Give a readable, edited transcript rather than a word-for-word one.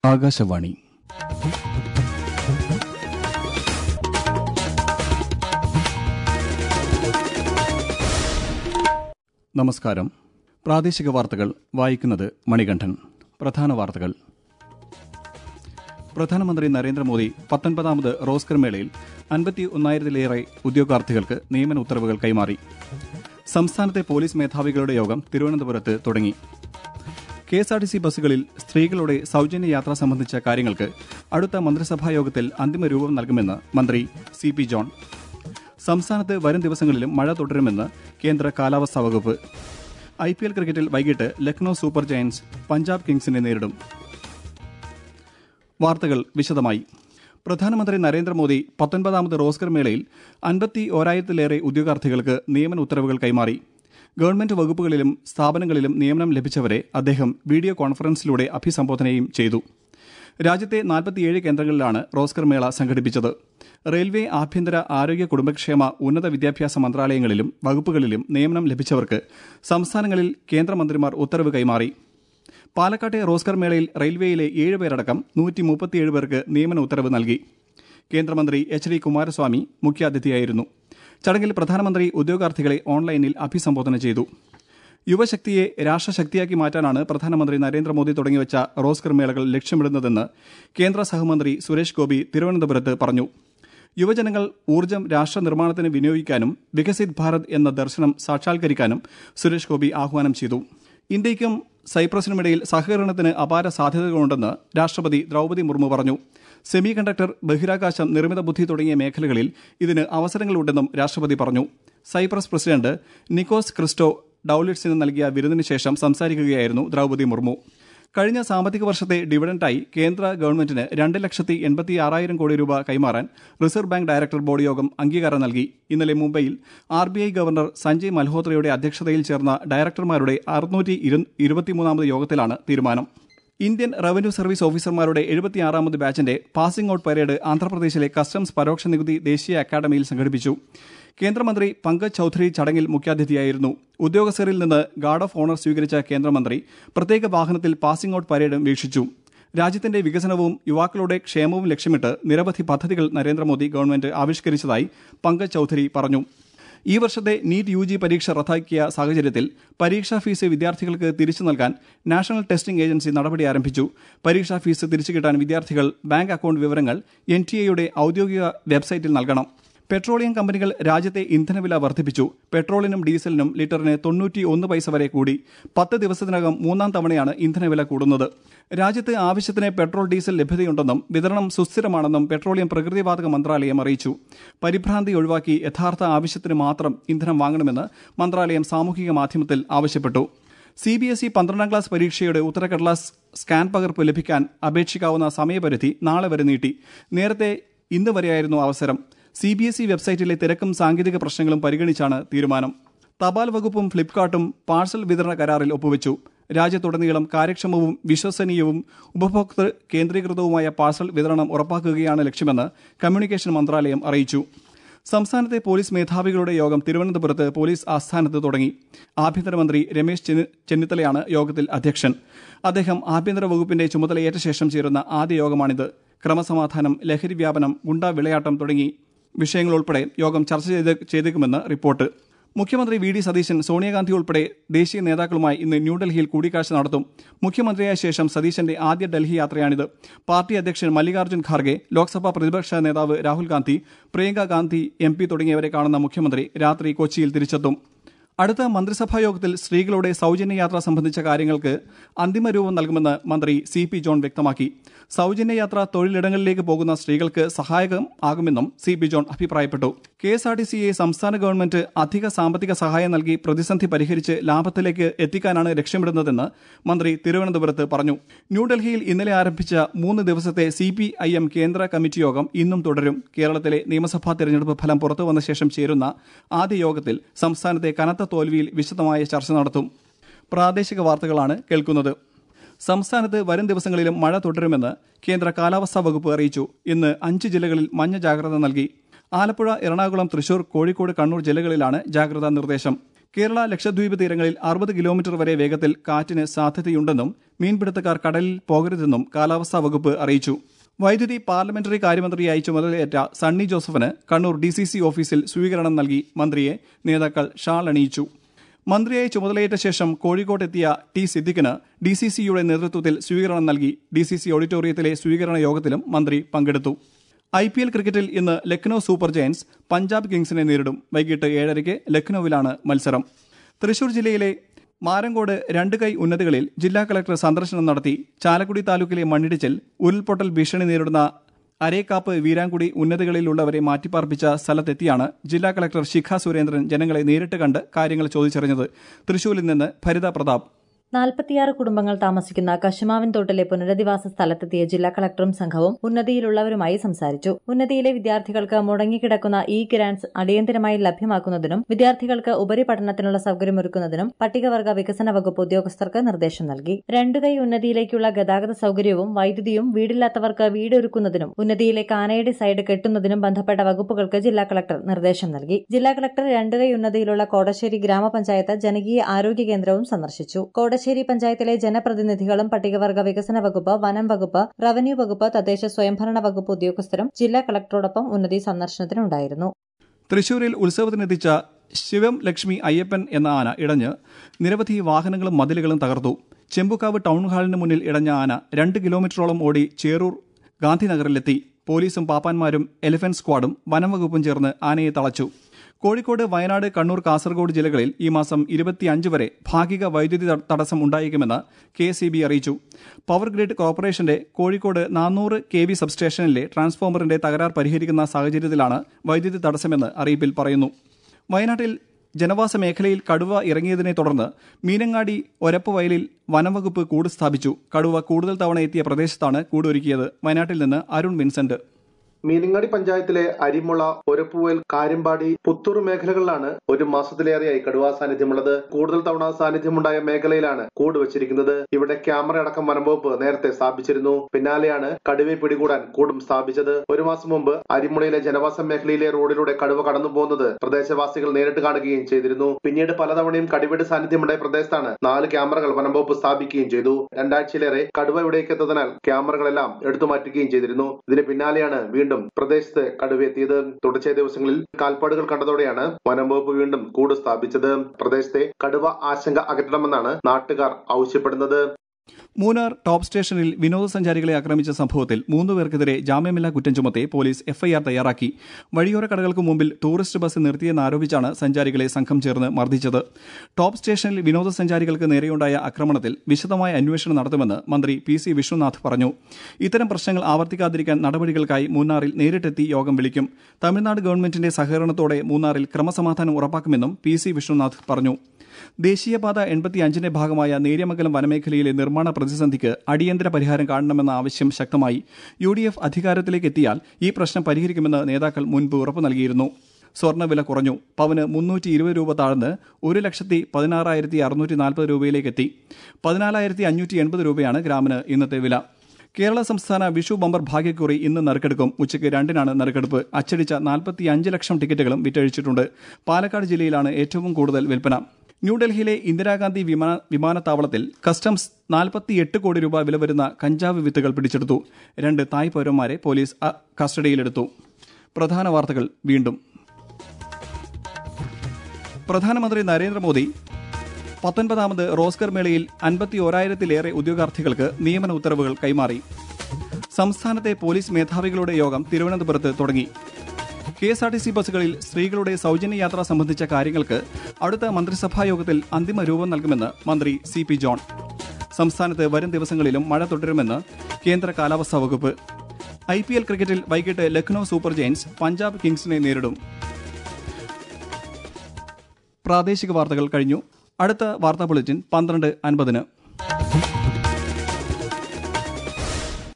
ആകാശവാണി. നമസ്കാരം. പ്രാദേശിക വാർത്തകൾ വായിക്കുന്നത് മണികണ്ഠൻ. പ്രധാന വാർത്തകൾ. പ്രധാനമന്ത്രി നരേന്ദ്രമോദി 19ാമത് റോസ്കർ മേളയിൽ 51,000-ലേറെ ഉദ്യോഗാർത്ഥികൾക്ക് നിയമന ഉത്തരവുകൾ കൈമാറി. സംസ്ഥാനത്തെ പോലീസ് മേധാവികളുടെ യോഗം തിരുവനന്തപുരത്ത് തുടങ്ങി. KSRTC ബസ്സുകളിൽ സ്ത്രീകളുടെ സൌജന്യ യാത്ര സംബന്ധിച്ച കാര്യങ്ങൾക്ക് അടുത്ത മന്ത്രിസഭാ യോഗത്തിൽ അന്തിമ രൂപം നൽകുമെന്ന് മന്ത്രി CP ജോൺ. സംസ്ഥാനത്ത് വരും ദിവസങ്ങളിലും മഴ തുടരുമെന്ന് കേന്ദ്ര കാലാവസ്ഥാ വകുപ്പ്. IPL ക്രിക്കറ്റിൽ വൈകിട്ട് ലക്നൌ സൂപ്പർ ജയന്റ്സ് പഞ്ചാബ് കിങ്സിനെ നേരിടും. വാർത്തകൾ വിശദമായി. പ്രധാനമന്ത്രി നരേന്ദ്രമോദി 19ാമത് റോസ്കർ മേളയിൽ 51,000-ലേറെ ഉദ്യോഗാർത്ഥികൾക്ക് നിയമന ഉത്തരവുകൾ കൈമാറി. ഗവൺമെന്റ് വകുപ്പുകളിലും സ്ഥാപനങ്ങളിലും നിയമനം ലഭിച്ചവരെ അദ്ദേഹം വീഡിയോ കോൺഫറൻസിലൂടെ അഭിസംബോധനയും ചെയ്തു. രാജ്യത്തെ 47 കേന്ദ്രങ്ങളിലാണ് റോസ്കർ മേള സംഘടിപ്പിച്ചത്. റെയിൽവേ, ആഭ്യന്തര, ആരോഗ്യ, കുടുംബക്ഷേമ, ഉന്നത വിദ്യാഭ്യാസ മന്ത്രാലയങ്ങളിലും വകുപ്പുകളിലും നിയമനം ലഭിച്ചവർക്ക് സംസ്ഥാനങ്ങളിൽ കേന്ദ്രമന്ത്രിമാർ ഉത്തരവ് കൈമാറി. പാലക്കാട്ടെ റോസ്കർ മേളയിൽ റെയിൽവേയിലെ 7 പേരടക്കം 137 പേർക്ക് നിയമന ഉത്തരവ് നൽകി. കേന്ദ്രമന്ത്രി HD കുമാരസ്വാമി മുഖ്യാതിഥിയായിരുന്നു. ചടങ്ങിൽ പ്രധാനമന്ത്രി ഉദ്യോഗാർത്ഥികളെ ഓൺലൈനിൽ അഭിസംബോധന ചെയ്തു. യുവശക്തിയെ രാഷ്ട്രശക്തിയാക്കി മാറ്റാനാണ് പ്രധാനമന്ത്രി നരേന്ദ്രമോദി തുടങ്ങിവച്ച റോസ്കർ മേളകൾ ലക്ഷ്യമിടുന്നതെന്ന് കേന്ദ്ര സഹമന്ത്രി സുരേഷ് ഗോപി തിരുവനന്തപുരത്ത് പറഞ്ഞു. യുവജനങ്ങൾ ഊർജ്ജം രാഷ്ട്ര നിർമ്മാണത്തിന് വിനിയോഗിക്കാനും വികസിത് ഭാരത് എന്ന ദർശനം സാക്ഷാത്കരിക്കാനും സുരേഷ് ഗോപി ആഹ്വാനം ചെയ്തു. ഇന്ത്യയ്ക്കും സൈപ്രസിനുമിടയിൽ സഹകരണത്തിന് അപാര സാധ്യതകളുണ്ടെന്ന് രാഷ്ട്രപതി ദ്രൌപദി മുർമു പറഞ്ഞു. സെമി കണ്ടക്ടർ, ബഹിരാകാശം, നിർമ്മിത ബുദ്ധി തുടങ്ങിയ മേഖലകളിൽ ഇതിന് അവസരങ്ങളുണ്ടെന്നും രാഷ്ട്രപതി പറഞ്ഞു. സൈപ്രസ് പ്രസിഡന്റ് നിക്കോസ് ക്രിസ്റ്റോ ഡൌലിറ്റ്സിന് നൽകിയ വിരുന്നിന് ശേഷം സംസാരിക്കുകയായിരുന്നു ദ്രൌപദി മുർമു. കഴിഞ്ഞ സാമ്പത്തിക വർഷത്തെ ഡിവിഡന്റായി കേന്ദ്ര ഗവൺമെന്റിന് 2,86,000 കോടി രൂപ കൈമാറാൻ റിസർവ് ബാങ്ക് ഡയറക്ടർ ബോർഡ് യോഗം അംഗീകാരം നൽകി. ഇന്നലെ മുംബൈയിൽ RBI ഗവർണർ സഞ്ജയ് മൽഹോത്രയുടെ അധ്യക്ഷതയിൽ ചേർന്ന ഡയറക്ടർമാരുടെ 623ാമത് യോഗത്തിലാണ് തീരുമാനം. ഇന്ത്യൻ റവന്യൂ സർവീസ് ഓഫീസർമാരുടെ 76ാമത് ബാച്ചിന്റെ പാസിംഗ് ഔട്ട് പരേഡ് ആന്ധ്രാപ്രദേശിലെ കസ്റ്റംസ് പരോക്ഷ നികുതി ദേശീയ അക്കാദമിയിൽ സംഘടിപ്പിച്ചു. കേന്ദ്രമന്ത്രി പങ്കജ് ചൌധരി ചടങ്ങിൽ മുഖ്യാതിഥിയായിരുന്നു. ഉദ്യോഗസ്ഥരിൽ നിന്ന് ഗാർഡ് ഓഫ് ഓണർ സ്വീകരിച്ച കേന്ദ്രമന്ത്രി പ്രത്യേക വാഹനത്തിൽ പാസിംഗ് ഔട്ട് പരേഡും വീക്ഷിച്ചു. രാജ്യത്തിന്റെ വികസനവും യുവാക്കളുടെ ക്ഷേമവും ലക്ഷ്യമിട്ട് നിരവധി പദ്ധതികൾ നരേന്ദ്രമോദി ഗവൺമെന്റ് ആവിഷ്കരിച്ചതായി പങ്കജ് ചൌധരി പറഞ്ഞു. ഈ വർഷത്തെ നീറ്റ് UG പരീക്ഷ റദ്ദാക്കിയ സാഹചര്യത്തിൽ പരീക്ഷാ ഫീസ് വിദ്യാർത്ഥികൾക്ക് തിരിച്ചു നൽകാൻ നാഷണൽ ടെസ്റ്റിംഗ് ഏജൻസി നടപടി ആരംഭിച്ചു. പരീക്ഷാ ഫീസ് തിരിച്ചു കിട്ടാൻ വിദ്യാർത്ഥികൾ ബാങ്ക് അക്കൌണ്ട് വിവരങ്ങൾ NTA ഔദ്യോഗിക വെബ്സൈറ്റിൽ നൽകണം. പെട്രോളിയം കമ്പനികൾ രാജ്യത്തെ ഇന്ധനവില വർദ്ധിപ്പിച്ചു. പെട്രോളിനും ഡീസലിനും ലിറ്ററിന് 91 പൈസ വരെ കൂടി. 10 ദിവസത്തിനകം 3ാം തവണയാണ് ഇന്ധനവില കൂടുന്നത്. രാജ്യത്ത് ആവശ്യത്തിന് പെട്രോൾ, ഡീസൽ ലഭ്യതയുണ്ടെന്നും വിതരണം സുസ്ഥിരമാണെന്നും പെട്രോളിയം പ്രകൃതിവാതക മന്ത്രാലയം അറിയിച്ചു. പരിഭ്രാന്തി ഒഴിവാക്കി യഥാർത്ഥ ആവശ്യത്തിന് മാത്രം ഇന്ധനം വാങ്ങണമെന്ന് മന്ത്രാലയം സാമൂഹിക മാധ്യമത്തിൽ ആവശ്യപ്പെട്ടു. CBSE 12ാം ക്ലാസ് പരീക്ഷയുടെ ഉത്തരക്കടലാസ് സ്കാൻ പകർപ്പ് ലഭിക്കാൻ അപേക്ഷിക്കാവുന്ന സമയപരിധി നാളെ വരെ നീട്ടി. നേരത്തെ ഇന്ന് വരെയായിരുന്നു അവസരം. CBSE വെബ്സൈറ്റിലെ തിരക്കും സാങ്കേതിക പ്രശ്നങ്ങളും പരിഗണിച്ചാണ് തീരുമാനം. തപാൽ വകുപ്പും ഫ്ലിപ്കാർട്ടും പാഴ്സൽ വിതരണ കരാറിൽ ഒപ്പുവെച്ചു. രാജ്യത്തുടനീളം കാര്യക്ഷമവും വിശ്വസനീയവും ഉപഭോക്തൃ കേന്ദ്രീകൃതവുമായ പാഴ്സൽ വിതരണം ഉറപ്പാക്കുകയാണ് ലക്ഷ്യമെന്ന് കമ്മ്യൂണിക്കേഷൻ മന്ത്രാലയം അറിയിച്ചു. സംസ്ഥാനത്തെ പോലീസ് മേധാവികളുടെ യോഗം തിരുവനന്തപുരത്ത് പോലീസ് ആസ്ഥാനത്ത് തുടങ്ങി. ആഭ്യന്തരമന്ത്രി രമേശ് ചെന്നിത്തലയാണ് യോഗത്തിൽ അധ്യക്ഷൻ. അദ്ദേഹം ആഭ്യന്തര വകുപ്പിന്റെ ചുമതലയേറ്റ ശേഷം ചേരുന്ന ആദ്യ യോഗമാണിത്. ക്രമസമാധാനം, ലഹരി വ്യാപനം, ഗുണ്ടാ വിളയാട്ടം തുടങ്ങി വിഷയങ്ങളുൾപ്പെടെ യോഗം ചർച്ച ചെയ്തേക്കുമെന്ന് റിപ്പോർട്ട്. മുഖ്യമന്ത്രി VD സതീശൻ സോണിയാഗാന്ധി ഉൾപ്പെടെ ദേശീയ നേതാക്കളുമായി ഇന്ന് ന്യൂഡൽഹിയിൽ കൂടിക്കാഴ്ച നടത്തും. മുഖ്യമന്ത്രിയായ ശേഷം സതീശന്റെ ആദ്യ ഡൽഹി യാത്രയാണിത്. പാർട്ടി അധ്യക്ഷൻ മല്ലികാർജ്ജുൻ ഖാർഗെ, ലോക്സഭാ പ്രതിപക്ഷ നേതാവ് രാഹുൽ ഗാന്ധി, പ്രിയങ്ക ഗാന്ധി MP തുടങ്ങിയവരെ കാണുന്ന മുഖ്യമന്ത്രി രാത്രി കൊച്ചിയിൽ തിരിച്ചെത്തും. അടുത്ത മന്ത്രിസഭാ യോഗത്തിൽ സ്ത്രീകളുടെ സൌജന്യ യാത്ര സംബന്ധിച്ച കാര്യങ്ങൾക്ക് അന്തിമ രൂപം നൽകുമെന്ന് മന്ത്രി CP ജോൺ വ്യക്തമാക്കി. സൌജന്യ യാത്ര തൊഴിലിടങ്ങളിലേക്ക് പോകുന്ന സ്ത്രീകൾക്ക് സഹായകം ആകുമെന്നും CP ജോൺ അഭിപ്രായപ്പെട്ടു. KSRTCയെ സംസ്ഥാന ഗവൺമെന്റ് അധിക സാമ്പത്തിക സഹായം നൽകി പ്രതിസന്ധി പരിഹരിച്ച് ലാഭത്തിലേക്ക് എത്തിക്കാനാണ് ലക്ഷ്യമിടുന്നതെന്ന് മന്ത്രി തിരുവനന്തപുരത്ത് പറഞ്ഞു. ന്യൂഡൽഹിയിൽ ഇന്നലെ ആരംഭിച്ച 3 ദിവസത്തെ CPIM കേന്ദ്ര കമ്മിറ്റി യോഗം ഇന്നും തുടരും. കേരളത്തിലെ നിയമസഭാ തെരഞ്ഞെടുപ്പ് ഫലം പുറത്തുവന്ന ശേഷം ചേരുന്ന ആദ്യ യോഗത്തിൽ സംസ്ഥാനത്തെ കനത്ത തോൽവിയിൽ വിശദമായ ചർച്ച നടത്തും. പ്രാദേശിക വാർത്തകളാണ് കേൾക്കുന്നത്. സംസ്ഥാനത്ത് വരും ദിവസങ്ങളിലും മഴ തുടരുമെന്ന് കേന്ദ്ര കാലാവസ്ഥാ വകുപ്പ് അറിയിച്ചു. ഇന്ന് 5 ജില്ലകളിൽ മഞ്ഞ ജാഗ്രത നൽകി. ആലപ്പുഴ, എറണാകുളം, തൃശൂർ, കോഴിക്കോട്, കണ്ണൂർ ജില്ലകളിലാണ് ജാഗ്രതാ നിർദ്ദേശം. കേരള ലക്ഷദ്വീപ് തീരങ്ങളിൽ 60 കിലോമീറ്റർ വരെ വേഗത്തിൽ കാറ്റിന് സാധ്യതയുണ്ടെന്നും മീൻപിടുത്തക്കാർ കടലിൽ പോകരുതെന്നും കാലാവസ്ഥാ വകുപ്പ് അറിയിച്ചു. വൈദ്യുതി പാർലമെന്ററി കാര്യമന്ത്രിയായി ചുമതലയേറ്റ സണ്ണി ജോസഫിന് കണ്ണൂർ DCC ഓഫീസിൽ സ്വീകരണം നൽകി മന്ത്രിയെ നേതാക്കൾ ഷാൾ അണിയിച്ചു. മന്ത്രിയായി ചുമതലയേറ്റ ശേഷം കോഴിക്കോട്ടെത്തിയ ടി സിദ്ദിഖിന് DCCയുടെ നേതൃത്വത്തിൽ സ്വീകരണം നൽകി. DCC ഓഡിറ്റോറിയത്തിലെ സ്വീകരണ യോഗത്തിലും മന്ത്രി പങ്കെടുത്തു. IPL ക്രിക്കറ്റിൽ ഇന്ന് ലക്നൌ സൂപ്പർ ജയന്റ്സ് പഞ്ചാബ് കിങ്സിനെ നേരിടും. വൈകിട്ട് 7:30 ലക്നൌവിലാണ് മത്സരം. തൃശൂർ ജില്ലയിലെ മാരങ്കോട് രണ്ടുകൈ ഉന്നതികളിൽ ജില്ലാ കളക്ടർ സന്ദർശനം നടത്തി. ചാലക്കുടി താലൂക്കിലെ മണ്ണിടിച്ചിൽ, ഉരുൾപൊട്ടൽ ഭീഷണി നേരിടുന്ന അരേക്കാപ്പ്, വീരാങ്കുടി ഉന്നതികളിലുള്ളവരെ മാറ്റിപ്പാർപ്പിച്ച സ്ഥലത്തെത്തിയാണ് ജില്ലാ കളക്ടർ ശിഖ സുരേന്ദ്രൻ ജനങ്ങളെ നേരിട്ട് കണ്ട് കാര്യങ്ങൾ ചോദിച്ചറിഞ്ഞത്. തൃശൂരിൽ നിന്ന് ഭരിത പ്രതാപ്. 46 കുടുംബങ്ങൾ താമസിക്കുന്ന കശുമാവിൻ തോട്ടിലെ പുനരധിവാസ സ്ഥലത്തെത്തിയ ജില്ലാ കളക്ടറും സംഘവും ഉന്നതിയിലുള്ളവരുമായി സംസാരിച്ചു. ഉന്നതിയിലെ വിദ്യാർത്ഥികൾക്ക് മുടങ്ങിക്കിടക്കുന്ന ഗ്രാന്റ്സ് അടിയന്തരമായി ലഭ്യമാക്കുന്നതിനും വിദ്യാർത്ഥികൾക്ക് ഉപരിപഠനത്തിനുള്ള സൌകര്യമൊരുക്കുന്നതിനും പട്ടികവർഗ വികസന വകുപ്പ് ഉദ്യോഗസ്ഥർക്ക് നിർദ്ദേശം നൽകി. രണ്ടുകൈ ഉന്നതിയിലേക്കുള്ള ഗതാഗത സൌകര്യവും വൈദ്യുതിയും വീടില്ലാത്തവർക്ക് വീടൊരുക്കുന്നതിനും ഉന്നതിയിലെ കാനയുടെ സൈഡ് കെട്ടുന്നതിനും ബന്ധപ്പെട്ട വകുപ്പുകൾക്ക് ജില്ലാ കളക്ടർ നിർദ്ദേശം നൽകി. ജില്ലാ കളക്ടർ രണ്ടുകൈ ഉന്നതിയിലുള്ള കോടശ്ശേരി ഗ്രാമപഞ്ചായത്ത് ജനകീയ ആരോഗ്യ കേന്ദ്രവും സന്ദർശിച്ചു. കോടശ്ശേരി പഞ്ചായത്തിലെ ജനപ്രതിനിധികളും പട്ടികവർഗ വികസന വകുപ്പ്, വനം വകുപ്പ്, റവന്യൂ വകുപ്പ്, തദ്ദേശ സ്വയംഭരണ വകുപ്പ് ഉദ്യോഗസ്ഥരും ജില്ലാ കളക്ടറോടൊപ്പം ഉന്നതി സന്ദർശനത്തിനുണ്ടായിരുന്നു. തൃശൂരിൽ ഉത്സവത്തിനെത്തിച്ച ശിവം ലക്ഷ്മി അയ്യപ്പൻ എന്ന ആന ഇടഞ്ഞ് നിരവധി വാഹനങ്ങളും മതിലുകളും തകർത്തു. ചെമ്പുക്കാവ് ടൗൺ ഹാളിന് മുന്നിൽ ഇടഞ്ഞ ആന 2 കിലോമീറ്ററോളം ഓടി ചേറൂർ ഗാന്ധിനഗറിലെത്തി. പോലീസും പാപ്പാന്മാരും എലിഫന്റ് സ്ക്വാഡും വനം വകുപ്പും ചേർന്ന് ആനയെ തളച്ചു. കോഴിക്കോട്, വയനാട്, കണ്ണൂർ, കാസർഗോഡ് ജില്ലകളിൽ ഈ മാസം 25 വരെ ഭാഗിക വൈദ്യുതി തടസ്സം ഉണ്ടായേക്കുമെന്ന് KSEB അറിയിച്ചു. പവർ ഗ്രിഡ് കോർപ്പറേഷന്റെ കോഴിക്കോട് 400 kV സബ്സ്റ്റേഷനിലെ ട്രാൻസ്ഫോമറിന്റെ തകരാർ പരിഹരിക്കുന്ന സാഹചര്യത്തിലാണ് വൈദ്യുതി തടസ്സമെന്ന് അറിയിപ്പിൽ പറയുന്നു. വയനാട്ടിൽ ജനവാസ മേഖലയിൽ കടുവ ഇറങ്ങിയതിനെ തുടർന്ന് മീനങ്ങാടി ഒരപ്പുവയലിൽ വനംവകുപ്പ് കൂട് സ്ഥാപിച്ചു. കടുവ കൂടുതൽ തവണ എത്തിയ പ്രദേശത്താണ് കൂടൊരുക്കിയത്. വയനാട്ടിൽ നിന്ന് അരുൺ വിൻസെന്റ്. മീനങ്ങാടി പഞ്ചായത്തിലെ അരിമുള, ഒരപ്പുവയൽ, കാര്യമ്പാടി, പുത്തൂർ മേഖലകളിലാണ് ഒരു മാസത്തിലേറെയായി കടുവാ സാന്നിധ്യമുള്ളത്. കൂടുതൽ തവണ സാന്നിധ്യമുണ്ടായ മേഖലയിലാണ് കൂട് വെച്ചിരിക്കുന്നത്. ഇവിടെ ക്യാമറ അടക്കം വനംവകുപ്പ് നേരത്തെ സ്ഥാപിച്ചിരുന്നു. പിന്നാലെയാണ് കടുവയെ പിടികൂടാൻ കൂടും സ്ഥാപിച്ചത്. ഒരു മാസം മുമ്പ് അരിമുളയിലെ ജനവാസ മേഖലയിലെ റോഡിലൂടെ കടുവ കടന്നു പോകുന്നത് പ്രദേശവാസികൾ നേരിട്ട് കാണുകയും ചെയ്തിരുന്നു. പിന്നീട് പലതവണയും കടുവയുടെ സാന്നിധ്യമുണ്ടായ പ്രദേശത്താണ് 4 ക്യാമറകൾ വനംവകുപ്പ് സ്ഥാപിക്കുകയും ചെയ്തു. 2 ആഴ്ചയിലേറെ കടുവ ഇവിടേക്ക് എത്തുന്നതിനാൽ ക്യാമറകളെല്ലാം എടുത്തുമാറ്റുകയും ചെയ്തിരുന്നു. ഇതിന് പിന്നാലെയാണ് വീണ്ടും പ്രദേശത്ത് കടുവയെത്തിയത്. തുടർച്ചയായ ദിവസങ്ങളിൽ കാൽപ്പാടുകൾ കണ്ടതോടെയാണ് വനംവകുപ്പ് വീണ്ടും കൂട് സ്ഥാപിച്ചത്. പ്രദേശത്തെ കടുവ ആശങ്ക അകറ്റണമെന്നാണ് നാട്ടുകാർ ആവശ്യപ്പെടുന്നത്. മൂന്നാർ ടോപ്പ് സ്റ്റേഷനിൽ വിനോദസഞ്ചാരികളെ ആക്രമിച്ച സംഭവത്തിൽ 3 പേർക്കെതിരെ ജാമ്യമില്ലാ കുറ്റം ചുമത്തി പോലീസ് FIR തയ്യാറാക്കി. വഴിയോര കടകൾക്ക് മുമ്പിൽ ടൂറിസ്റ്റ് ബസ് നിർത്തിയെന്നാരോപിച്ചാണ് സഞ്ചാരികളെ സംഘം ചേർന്ന് മർദ്ദിച്ചത്. ടോപ്പ് സ്റ്റേഷനിൽ വിനോദസഞ്ചാരികൾക്ക് നേരെയുണ്ടായ ആക്രമണത്തിൽ വിശദമായ അന്വേഷണം നടത്തുമെന്ന് മന്ത്രി PC വിശ്വനാഥ് പറഞ്ഞു. ഇത്തരം പ്രശ്നങ്ങൾ ആവർത്തിക്കാതിരിക്കാൻ നടപടികൾക്കായി മൂന്നാറിൽ നേരിട്ടെത്തി യോഗം വിളിക്കും. തമിഴ്നാട് ഗവൺമെന്റിന്റെ സഹകരണത്തോടെ മൂന്നാറിൽ ക്രമസമാധാനം ഉറപ്പാക്കുമെന്നും PC വിശ്വനാഥ് പറഞ്ഞു. ദേശീയപാത 85ന്റെ ഭാഗമായ നേര്യമംഗലം വനമേഖലയിലെ നിർമ്മാണ പ്രതിസന്ധിക്ക് അടിയന്തര പരിഹാരം കാണണമെന്ന ആവശ്യം ശക്തമായി. UDF അധികാരത്തിലേക്ക് എത്തിയാൽ ഈ പ്രശ്നം പരിഹരിക്കുമെന്ന് നേതാക്കൾ മുൻപ് ഉറപ്പു നൽകിയിരുന്നു. സ്വർണ്ണവില കുറഞ്ഞു. പവന് 320 രൂപ താഴ്ന്ന് 1,16,640 രൂപയിലേക്കെത്തി. 14,580 രൂപയാണ് ഗ്രാമിന് ഇന്നത്തെ വില. കേരള സംസ്ഥാന വിഷു ബമ്പർ ഭാഗ്യക്കുറി ഇന്ന് നറുക്കെടുക്കും. ഉച്ചയ്ക്ക് 2-നാണ് നറുക്കെടുപ്പ്. അച്ചടിച്ച 45 ലക്ഷം ടിക്കറ്റുകളും വിറ്റഴിച്ചിട്ടുണ്ട്. പാലക്കാട് ജില്ലയിലാണ് ഏറ്റവും കൂടുതൽ വിൽപ്പന. ന്യൂഡൽഹിയിലെ ഇന്ദിരാഗാന്ധി വിമാനത്താവളത്തിൽ കസ്റ്റംസ് 48 കോടി രൂപ വില വരുന്ന കഞ്ചാവ് വിത്തുകൾ പിടിച്ചെടുത്തു. 2 തായ് പൗരന്മാരെ പോലീസ് കസ്റ്റഡിയിലെടുത്തു. പ്രധാന വാർത്തകൾ വീണ്ടും. പ്രധാനമന്ത്രി നരേന്ദ്രമോദി 19ാമത് റോസ്ഗർ മേളയിൽ 51,000-ലേറെ ഉദ്യോഗാർത്ഥികൾക്ക് നിയമന ഉത്തരവുകൾ കൈമാറി. സംസ്ഥാനത്തെ പോലീസ് മേധാവികളുടെ യോഗം തിരുവനന്തപുരത്ത് തുടങ്ങി. KSRTC ബസ്സുകളിൽ സ്ത്രീകളുടെ സൌജന്യ യാത്ര സംബന്ധിച്ച കാര്യങ്ങൾക്ക് അടുത്ത മന്ത്രിസഭാ യോഗത്തിൽ അന്തിമ രൂപം നൽകുമെന്ന് മന്ത്രി CP ജോൺ. സംസ്ഥാനത്ത് വരും ദിവസങ്ങളിലും മഴ തുടരുമെന്ന് കേന്ദ്ര കാലാവസ്ഥാ വകുപ്പ്. IPL ക്രിക്കറ്റിൽ വൈകിട്ട് ലക്നൌ സൂപ്പർ ജയന്റ്സ് പഞ്ചാബ് കിങ്സിനെ നേരിടും. പ്രാദേശിക വാർത്തകൾ കഴിഞ്ഞു. അടുത്ത വാർത്താ ബുള്ളറ്റിൻ 12:50.